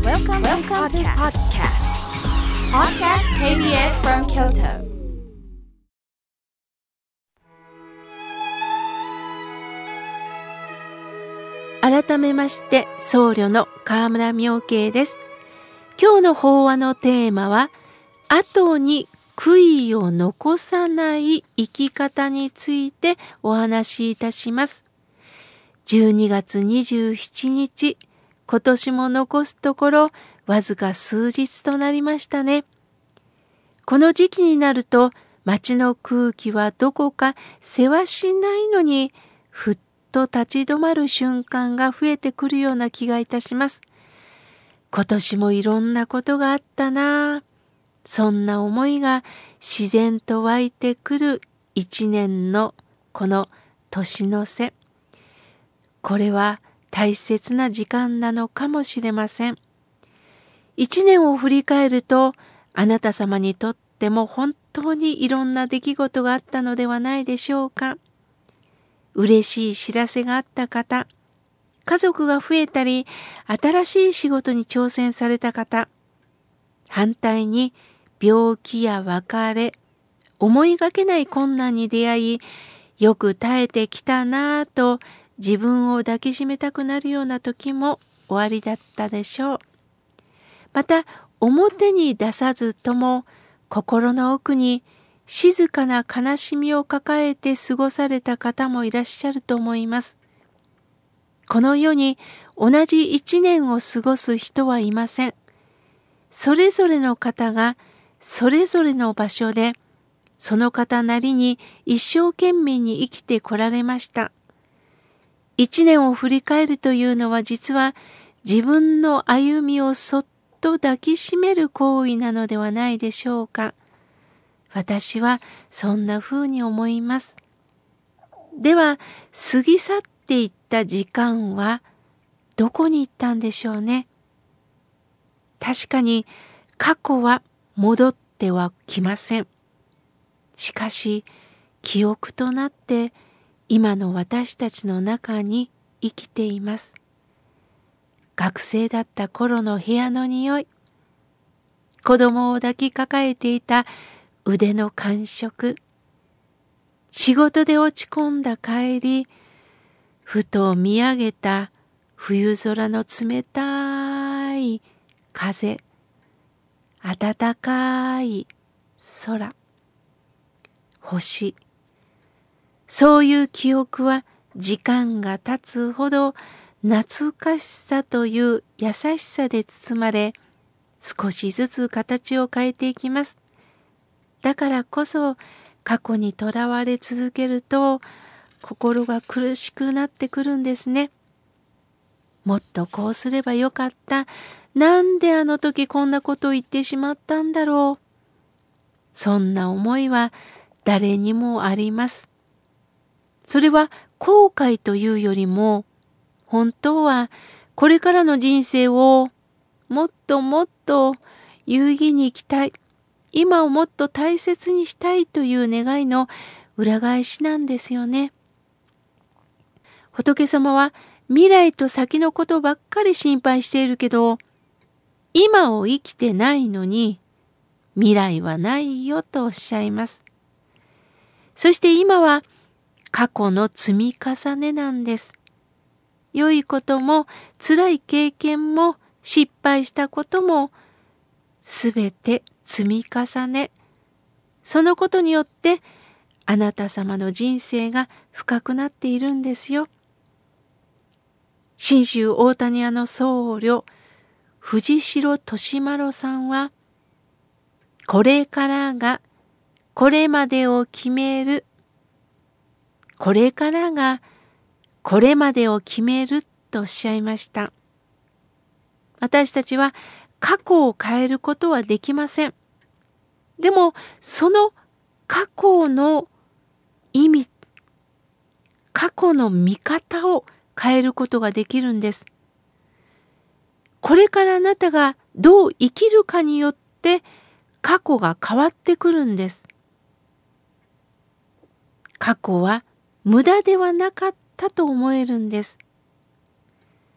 Welcome to podcast. Podcast KBS from Kyoto. 改めまして僧侶の河村妙慶です。今日の法話のテーマは、後に悔いを残さない生き方についてお話しいたします。12月27日、今年も残すところわずか数日となりましたね。この時期になると街の空気はどこかせわしないのにふっと立ち止まる瞬間が増えてくるような気がいたします。今年もいろんなことがあったなぁ。そんな思いが自然と湧いてくる一年のこの年の瀬。これは大切な時間なのかもしれません。一年を振り返ると、あなた様にとっても本当にいろんな出来事があったのではないでしょうか。嬉しい知らせがあった方、家族が増えたり、新しい仕事に挑戦された方、反対に病気や別れ、思いがけない困難に出会い、よく耐えてきたなぁと自分を抱きしめたくなるような時もおありだったでしょう。また、表に出さずとも心の奥に静かな悲しみを抱えて過ごされた方もいらっしゃると思います。この世に同じ一年を過ごす人はいません。それぞれの方がそれぞれの場所でその方なりに一生懸命に生きてこられました。一年を振り返るというのは実は自分の歩みをそっと抱きしめる行為なのではないでしょうか。私はそんな風に思います。では、過ぎ去っていった時間はどこに行ったんでしょうね。確かに過去は戻ってはきません。しかし、記憶となって今の私たちの中に生きています。学生だった頃の部屋の匂い、子供を抱きかかえていた腕の感触、仕事で落ち込んだ帰り、ふと見上げた冬空の冷たい風、暖かい空、星。そういう記憶は時間が経つほど懐かしさという優しさで包まれ、少しずつ形を変えていきます。だからこそ過去にとらわれ続けると心が苦しくなってくるんですね。もっとこうすればよかった。なんであの時こんなことを言ってしまったんだろう。そんな思いは誰にもあります。それは後悔というよりも、本当はこれからの人生をもっともっと有意義に生きたい。今をもっと大切にしたいという願いの裏返しなんですよね。仏様は未来と先のことばっかり心配しているけど、今を生きてないのに未来はないよとおっしゃいます。そして今は過去の積み重ねなんです。良いことも辛い経験も失敗したこともすべて積み重ね。そのことによってあなた様の人生が深くなっているんですよ。信州大谷屋の僧侶藤代利麿さんは、これからがこれまでを決める、これからがこれまでを決めるとおっしゃいました。私たちは過去を変えることはできません。でもその過去の意味、過去の見方を変えることができるんです。これからあなたがどう生きるかによって過去が変わってくるんです。過去は無駄ではなかったと思えるんです。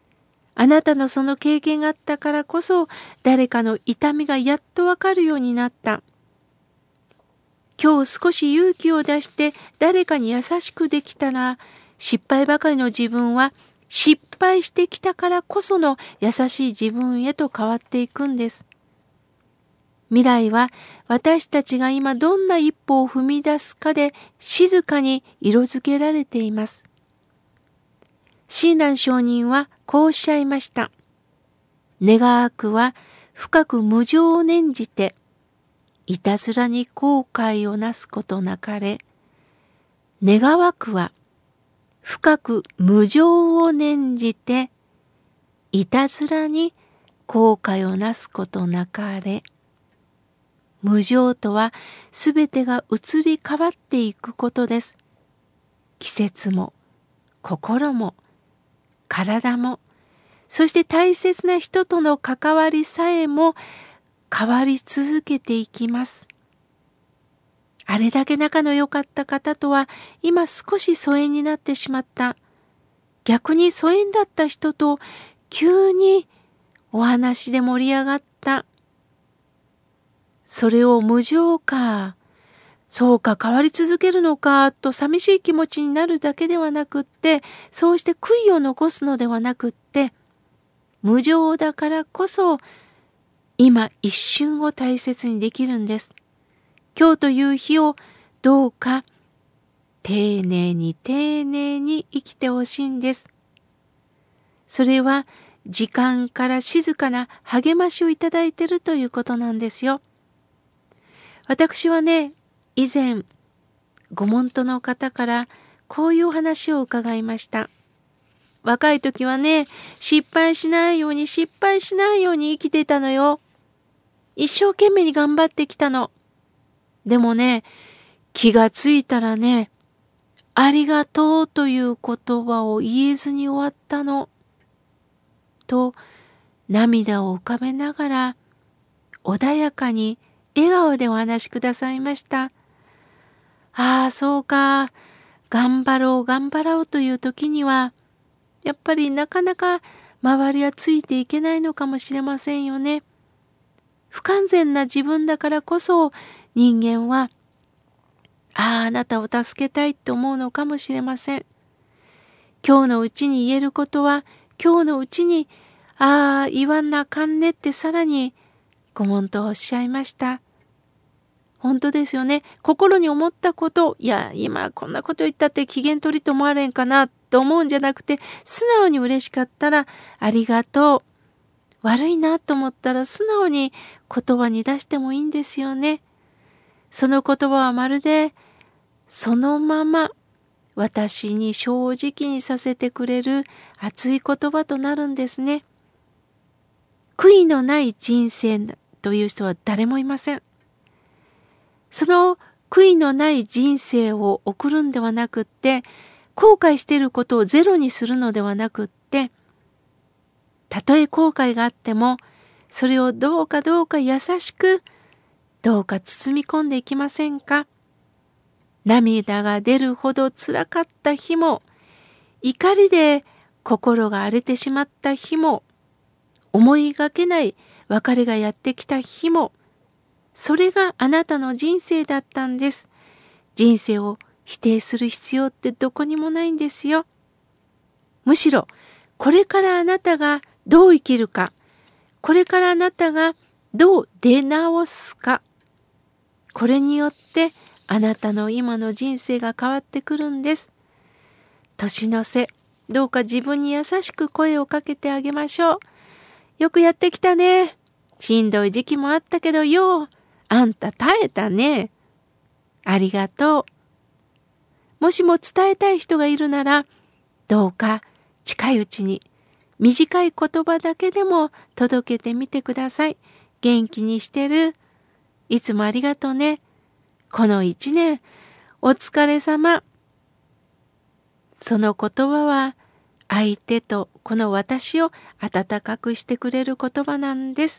あなたのその経験があったからこそ、誰かの痛みがやっとわかるようになった。今日少し勇気を出して誰かに優しくできたら、失敗ばかりの自分は失敗してきたからこその優しい自分へと変わっていくんです。未来は私たちが今どんな一歩を踏み出すかで静かに色づけられています。親鸞上人はこうおっしゃいました。願わくは深く無常を念じて、いたずらに後悔をなすことなかれ。願わくは深く無常を念じて、いたずらに後悔をなすことなかれ。無常とはすべてが移り変わっていくことです。季節も心も体も、そして大切な人との関わりさえも変わり続けていきます。あれだけ仲の良かった方とは今少し疎遠になってしまった。逆に疎遠だった人と急にお話で盛り上がった。それを無常か、そうか変わり続けるのかと寂しい気持ちになるだけではなくって、そうして悔いを残すのではなくって、無常だからこそ今一瞬を大切にできるんです。今日という日をどうか丁寧に丁寧に生きてほしいんです。それは時間から静かな励ましをいただいているということなんですよ。私はね、以前ご門徒の方からこういうお話を伺いました。若い時はね、失敗しないように生きていたのよ。一生懸命に頑張ってきたの。でもね、気がついたらね、ありがとうという言葉を言えずに終わったの。と涙を浮かべながら穏やかに笑顔でお話しくださいました。ああ、そうか。頑張ろうという時には、やっぱりなかなか周りはついていけないのかもしれませんよね。不完全な自分だからこそ人間は、あなたを助けたいと思うのかもしれません。今日のうちに言えることは、今日のうちに、言わんなあかんねってさらにご門徒はおっしゃいました。本当ですよね。心に思ったこと、今こんなこと言ったって機嫌取りと思われんかなと思うんじゃなくて、素直に嬉しかったらありがとう。悪いなと思ったら素直に言葉に出してもいいんですよね。その言葉はまるでそのまま私に正直にさせてくれる熱い言葉となるんですね。悔いのない人生という人は誰もいません。その悔いのない人生を送るんではなくって、後悔していることをゼロにするのではなくって、たとえ後悔があっても、それをどうか優しく、どうか包み込んでいきませんか。涙が出るほど辛かった日も、怒りで心が荒れてしまった日も、思いがけない別れがやってきた日も、それがあなたの人生だったんです。人生を否定する必要ってどこにもないんですよ。むしろ、これからあなたがどう生きるか、これからあなたがどう出直すか、これによってあなたの今の人生が変わってくるんです。年の瀬、どうか自分に優しく声をかけてあげましょう。よくやってきたね。しんどい時期もあったけどよ。あんた耐えたね。ありがとう。もしも伝えたい人がいるなら、どうか近いうちに短い言葉だけでも届けてみてください。元気にしてる。いつもありがとうね。この1年、お疲れ様。その言葉は相手とこの私を温かくしてくれる言葉なんです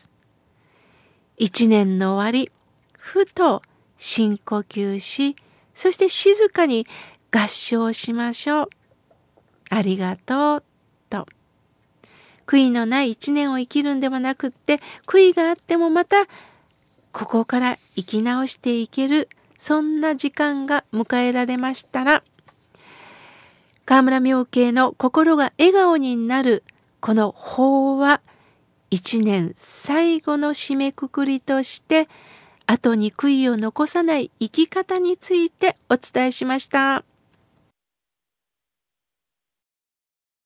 。1年の終わり、ふと深呼吸し、そして静かに合唱しましょう。ありがとうと。 悔いのない一年を生きるんではなくって、悔いがあってもまたここから生き直していける、そんな時間が迎えられましたら、川村明慶の心が笑顔になるこの法話、一年最後の締めくくりとして後に悔いを残さない生き方についてお伝えしました。